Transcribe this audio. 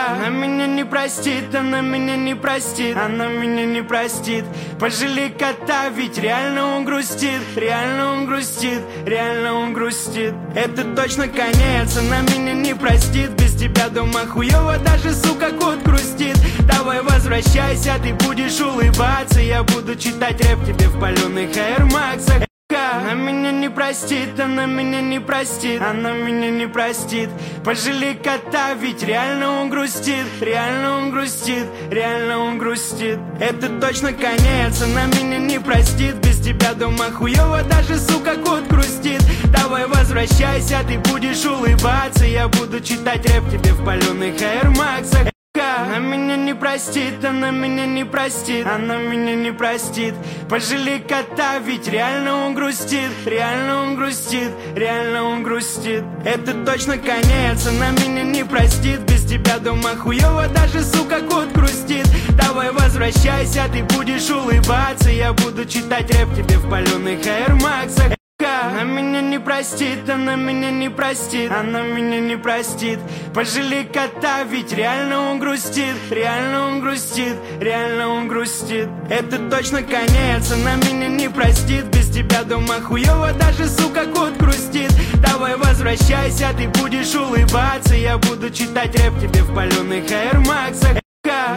Она меня не простит, она меня не простит, она меня не простит. Пожалей кота, ведь реально он грустит, реально он грустит, реально он грустит. Это точно конец, она меня не простит. Без тебя дома хуёво, даже, сука, кот грустит. Давай возвращайся, ты будешь улыбаться. Я буду читать рэп тебе в палёных Air Max'ах. Она меня не простит, она меня не простит, она меня не простит. Пожалей кота, ведь реально он грустит, реально он грустит, реально он грустит. Это точно конец, она меня не простит. Без тебя дома хуёво, даже, сука, кот грустит. Давай возвращайся, ты будешь улыбаться. Я буду читать рэп тебе в палёных Air Max'ах. Она меня не простит, она меня не простит, она меня не простит. Пожалей кота, ведь реально он грустит, реально он грустит, реально он грустит. Это точно конец, она меня не простит. Без тебя дома хуёво, даже, сука, кот грустит. Давай возвращайся, ты будешь улыбаться. Я буду читать рэп тебе в палёных Air Max'ах. Она меня не простит, она меня не простит, она меня не простит. Пожалей кота, ведь реально он грустит, реально он грустит, реально он грустит. Это точно конец, она меня не простит. Без тебя дома хуёво, даже, сука, кот грустит. Давай возвращайся, ты будешь улыбаться. Я буду читать рэп тебе в палёных Air Max'ах.